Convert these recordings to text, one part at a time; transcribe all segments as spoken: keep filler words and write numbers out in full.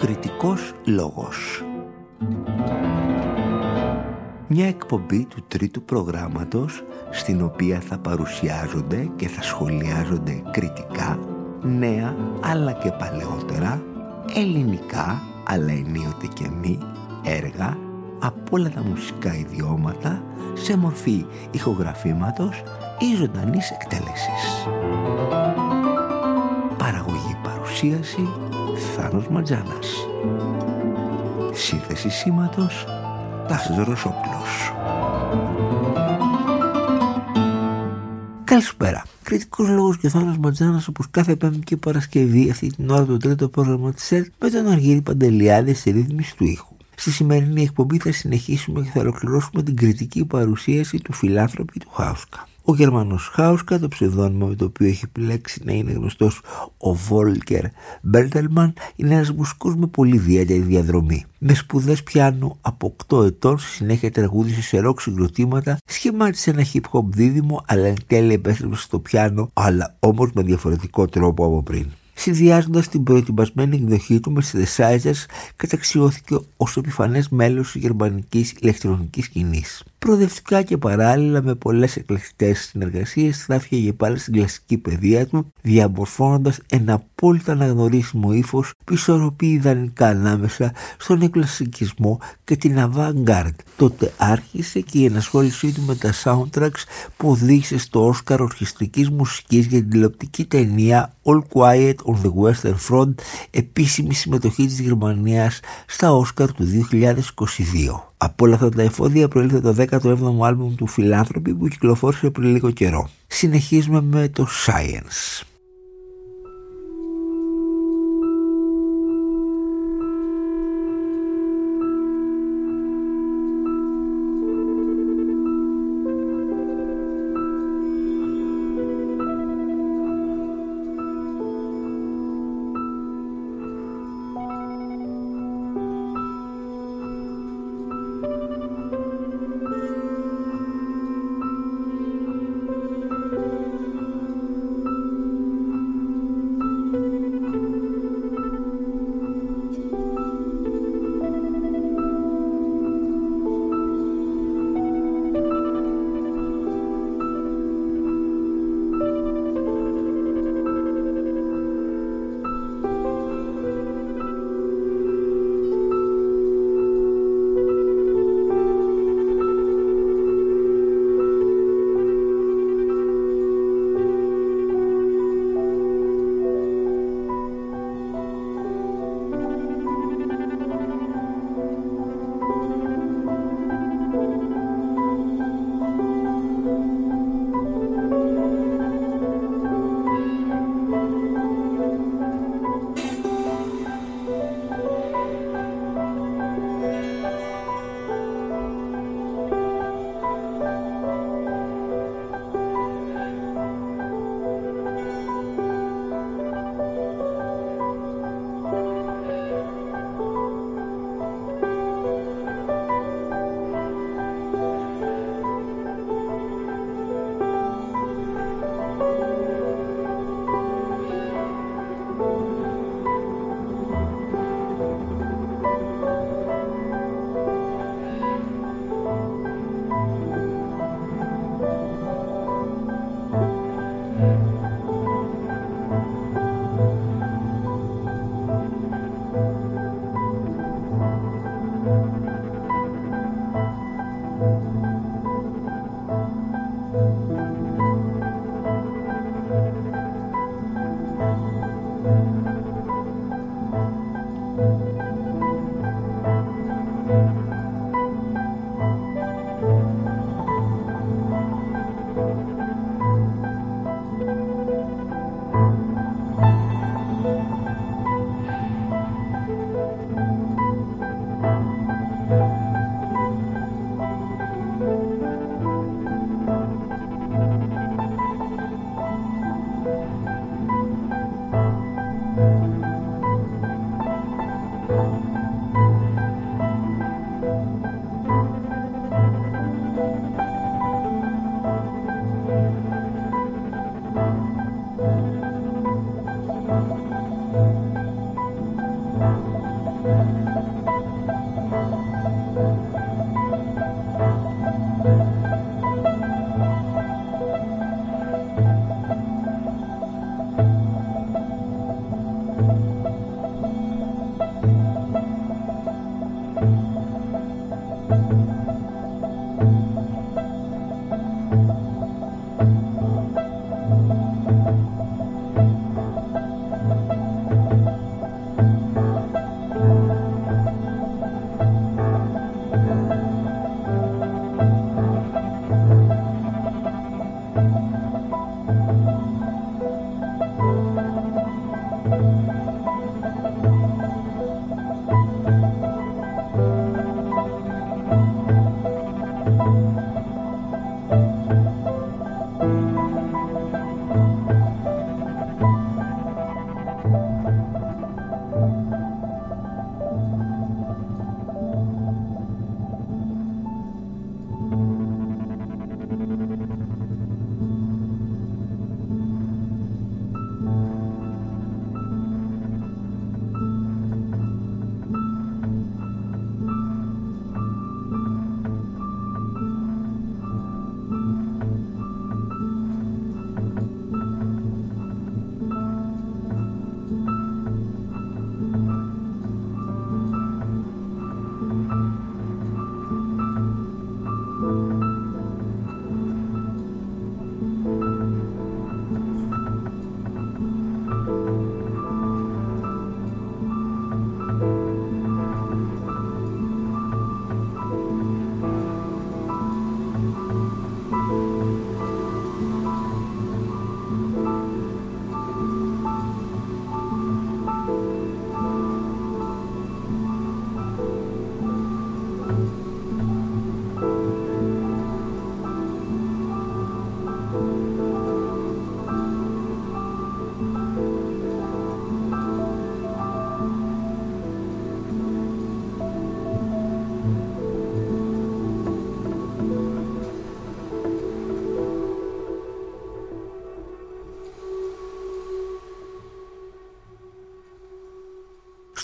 Κριτικός λόγος. Μια εκπομπή του τρίτου προγράμματος στην οποία θα παρουσιάζονται και θα σχολιάζονται κριτικά νέα αλλά και παλαιότερα, ελληνικά αλλά ενίοτε και μη έργα από όλα τα μουσικά ιδιώματα σε μορφή ηχογραφήματος ή ζωντανής εκτέλεσης. Παραγωγή παρουσίαση Θάνος Ματζάνας. Σύνθεση σήματος Τάσος Ρωσόπουλος. Καλησπέρα. Κριτικός λόγος και Θάνος Ματζάνας, όπως κάθε Πέμπτη και Παρασκευή αυτή την ώρα το τρίτο πρόγραμμα της ΕΡΤ με τον Αργύρη Παντελιάδη στη ρύθμιση του ήχου. Στη σημερινή εκπομπή θα συνεχίσουμε και θα ολοκληρώσουμε την κριτική παρουσίαση του φιλάνθρωπη του Χάουσκα. Ο Γερμανός Χάουσκα, το ψευδόνυμο με το οποίο έχει επιλέξει να είναι γνωστός ο Βόλκερ Μπέρτελμαν, είναι ένας μουσικός με πολύ ιδιαίτερη διαδρομή. Με σπουδές πιάνου από οκτώ ετών, στη συνέχεια τραγούδισε σε ροκ συγκροτήματα, σχημάτισε ένα hip hop δίδυμο, αλλά εν τέλει επέστρεψε στο πιάνο, αλλά όμως με διαφορετικό τρόπο από πριν. Συνδυάζοντας την προετοιμασμένη εκδοχή του με synthesizers, καταξιώθηκε ως επιφανές μέλος της γερμανικής ηλεκτρονικής σκηνής. Προοδευτικά και παράλληλα με πολλές εκλεκτές συνεργασίες θα έφυγε πάλι στην κλασική παιδεία του, διαμορφώνοντας ένα απόλυτα αναγνωρίσιμο ύφος που ισορροπεί ιδανικά ανάμεσα στον νεοκλασικισμό και την avant-garde. Τότε άρχισε και η ενασχόλησή του με τα soundtracks που οδήγησε στο Όσκαρ ορχιστρικής μουσικής για την τηλεοπτική ταινία All Quiet on the Western Front, επίσημη συμμετοχή της Γερμανίας στα Όσκαρ του δύο χιλιάδες είκοσι δύο. Από όλα αυτά τα εφόδια προήλθε το δέκατο έβδομο άλμπουμ του φιλάνθρωπη που κυκλοφόρησε πριν λίγο καιρό. Συνεχίζουμε με το Science.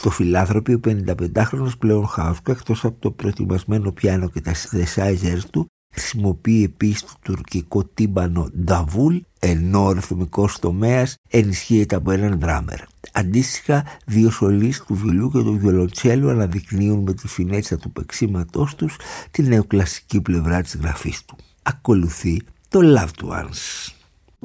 Στο φιλάνθρωπη, ο πενηνταπεντάχρονος πλέον Χάουσκα, εκτός από το προετοιμασμένο πιάνο και τα synthesizers του, χρησιμοποιεί επίσης το τουρκικό τύμπανο νταβούλ, ενώ ο ρυθμικός τομέας ενισχύεται από έναν ντράμερ. Αντίστοιχα, δύο σολίστ του βιολιού και του βιολοντσέλου αναδεικνύουν με τη φινέτσα του παίξηματός τους τη νεοκλασική πλευρά της γραφής του. Ακολουθεί το Loved Ones.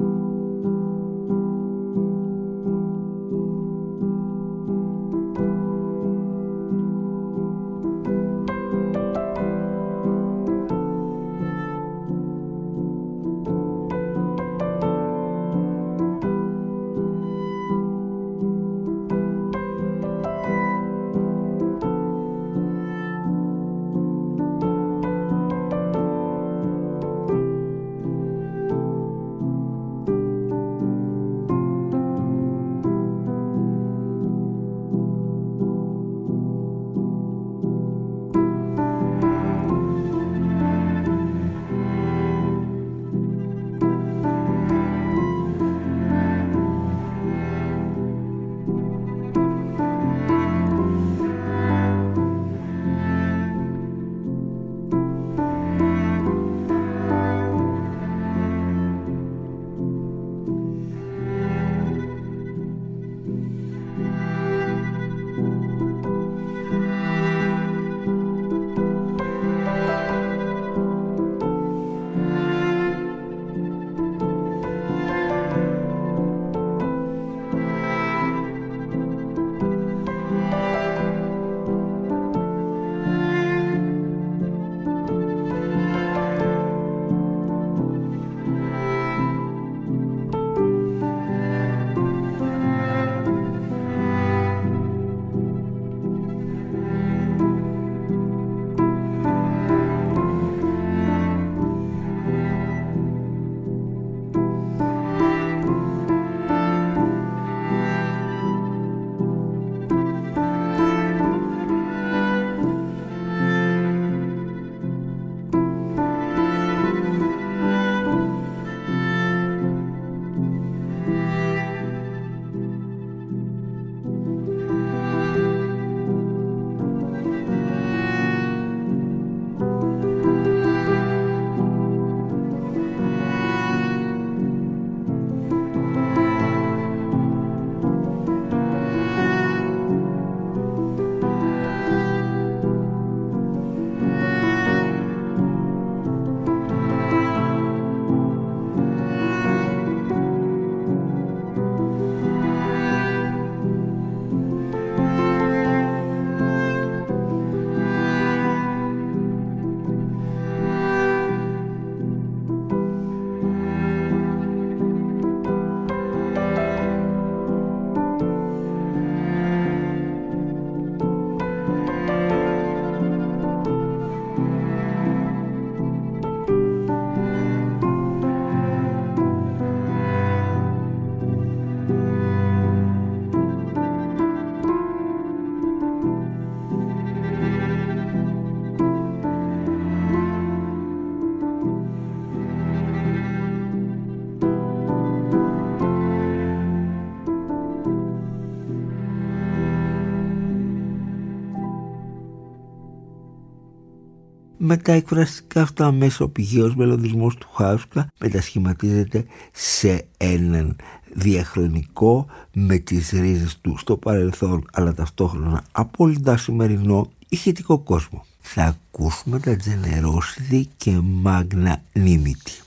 Με τα εκφραστικά αυτά μέσα ο πηγαίος μελωδισμός του Χάουσκα μετασχηματίζεται σε έναν διαχρονικό με τις ρίζες του στο παρελθόν αλλά ταυτόχρονα απόλυτα σημερινό ηχητικό κόσμο. Θα ακούσουμε τα Generosity και Magnanimity.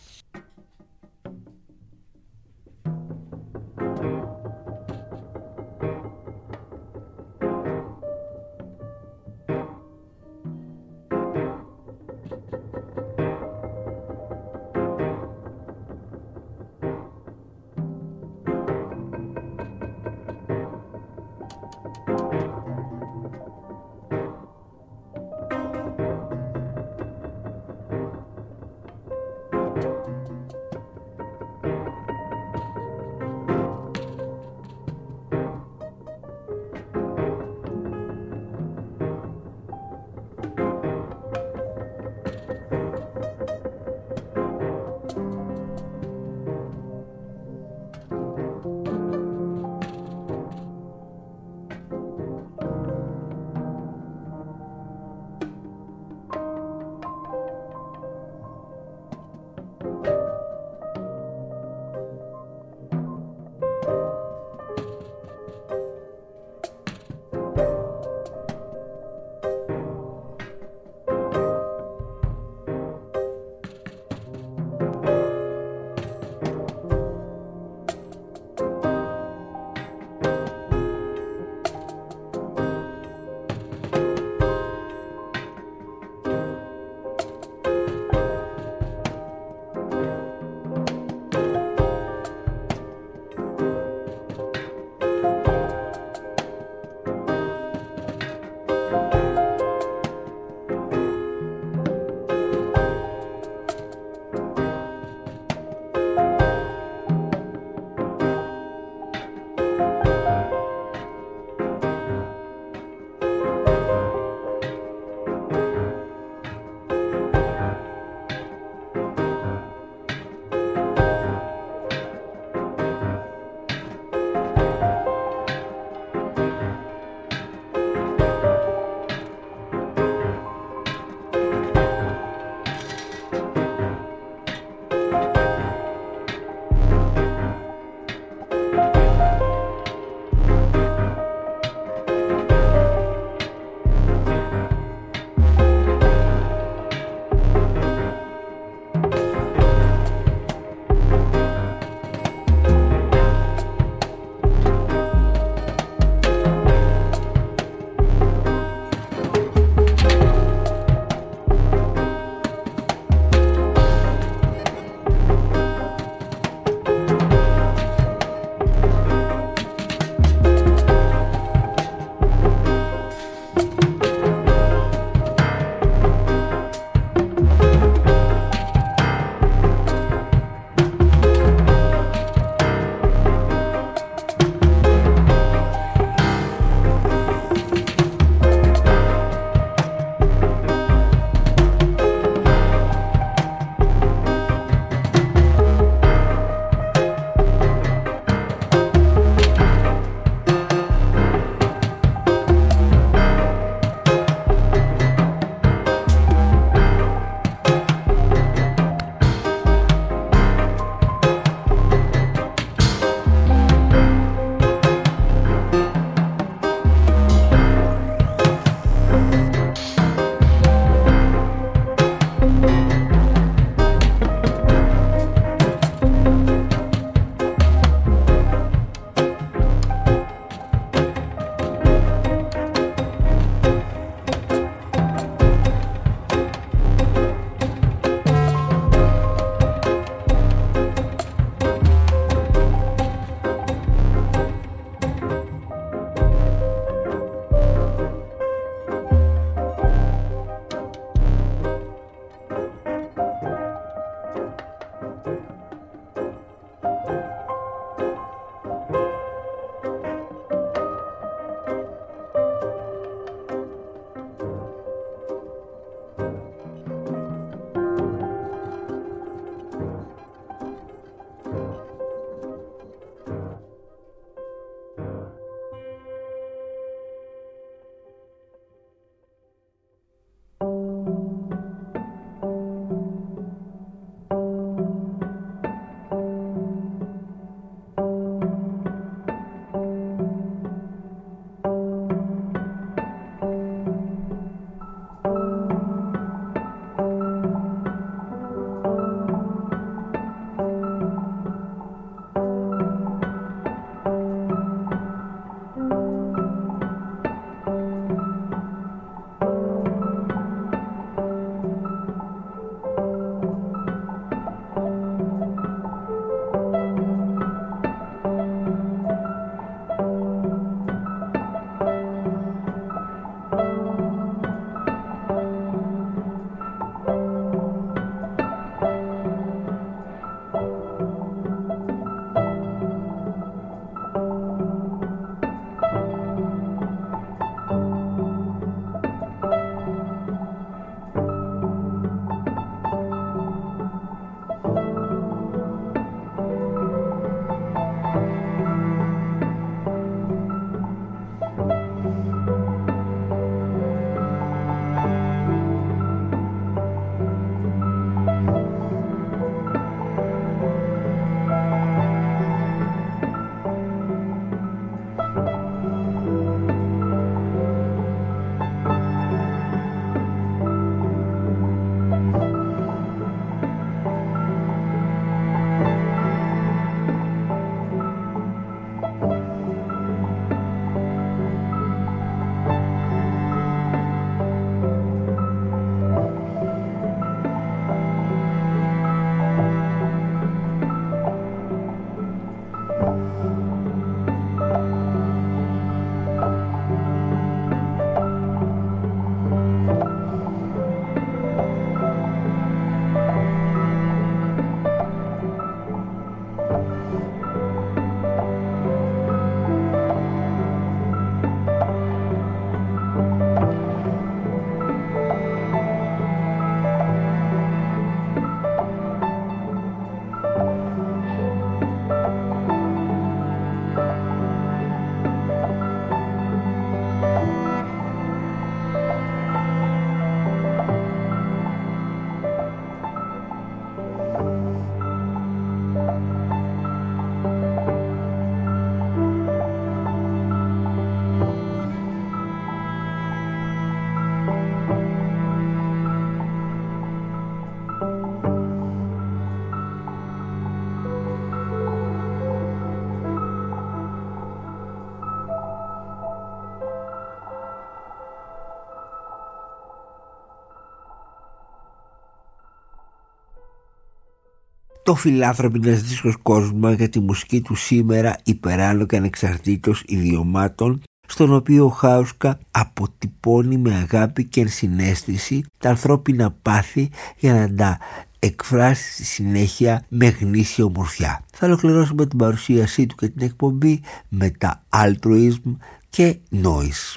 Το φιλάνθρωπο είναι ένας δίσκος κόσμημα για τη μουσική του σήμερα υπεράνω και ανεξαρτήτως ιδιωμάτων, στον οποίο ο Χάουσκα αποτυπώνει με αγάπη και ενσυναίσθηση τα ανθρώπινα πάθη για να τα εκφράσει στη συνέχεια με γνήσια ομορφιά. Θα ολοκληρώσουμε την παρουσίασή του και την εκπομπή με τα Altruism και Noise.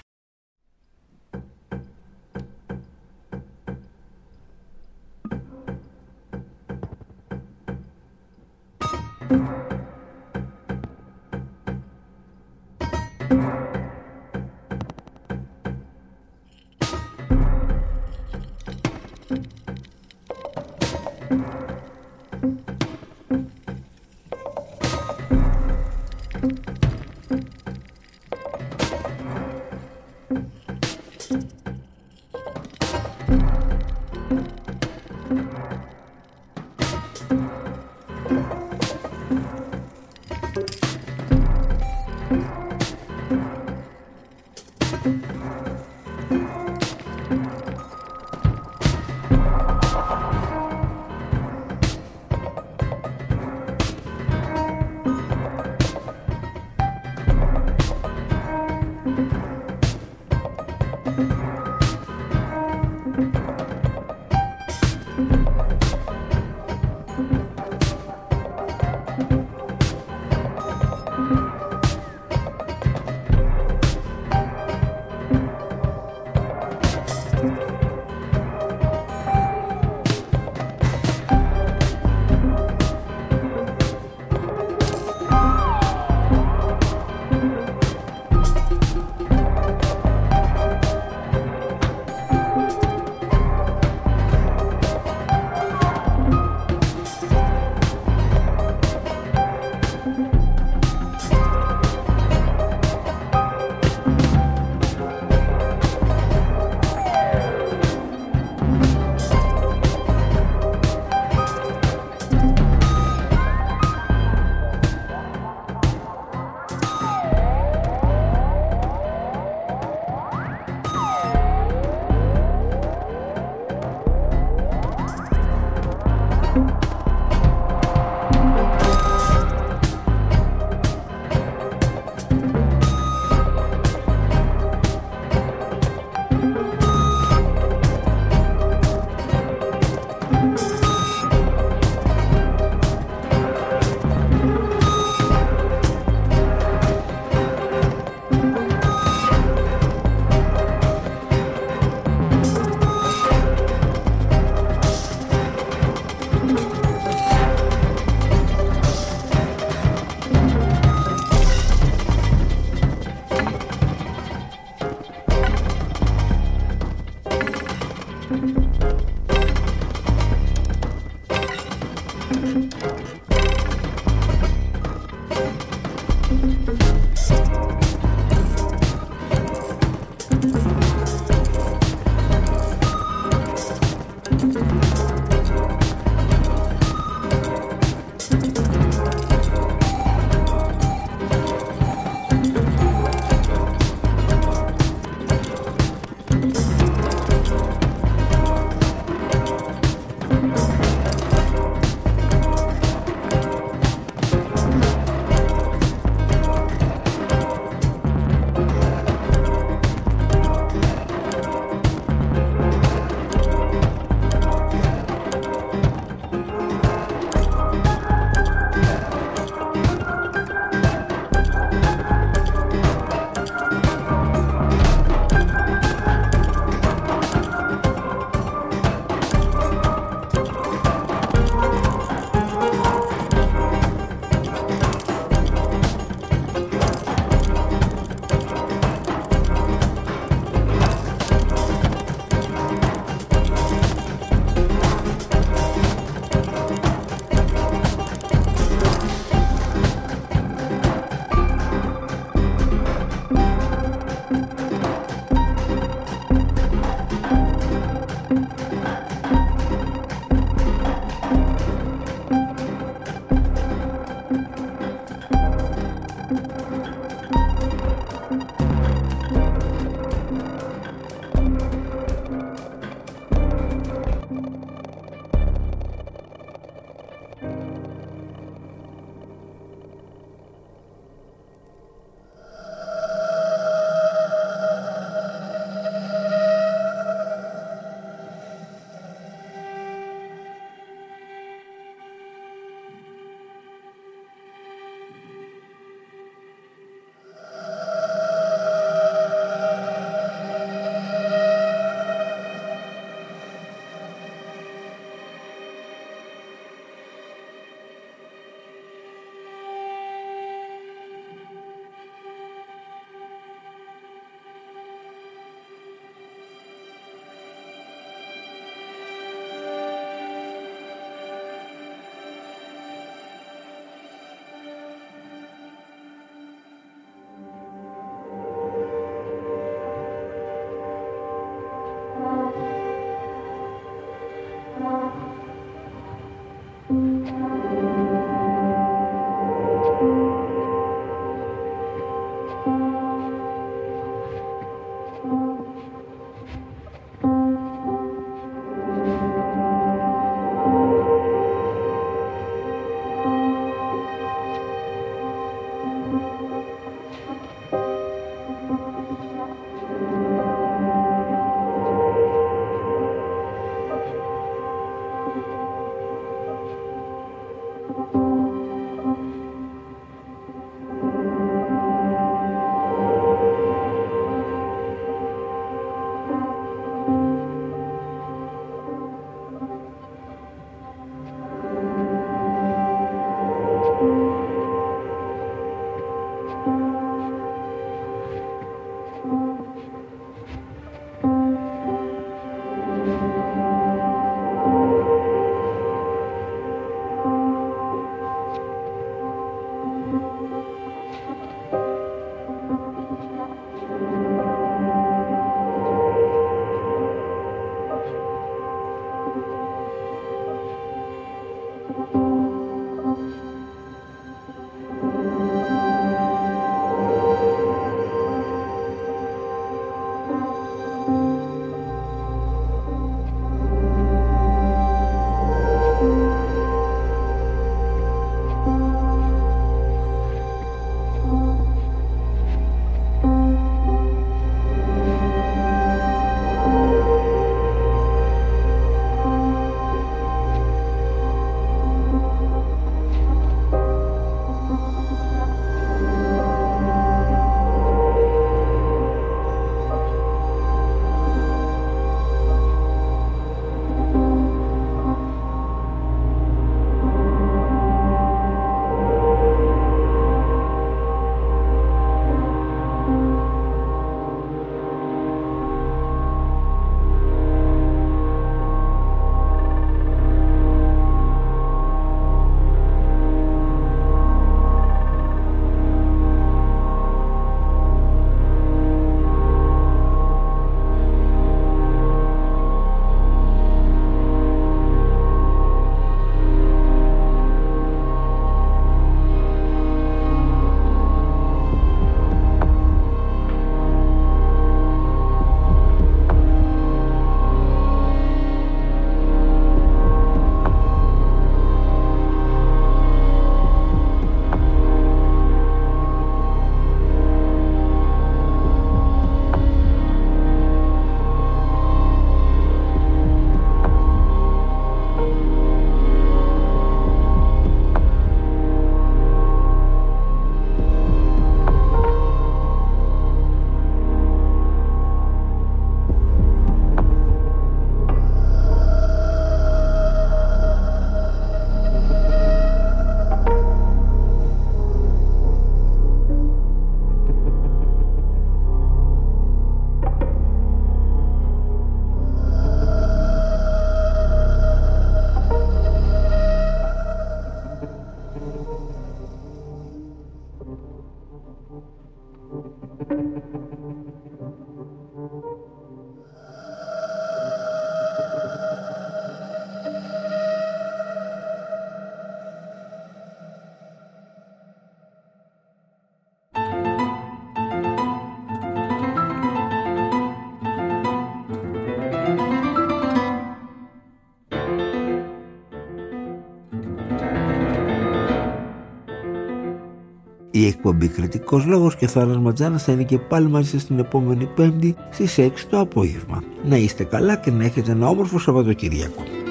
Η εκπομπή Κριτικός Λόγος και Θάνος Ματζάνας θα είναι και πάλι μαζί σας την επόμενη Πέμπτη στις έξι το απόγευμα. Να είστε καλά και να έχετε ένα όμορφο Σαββατοκύριακο.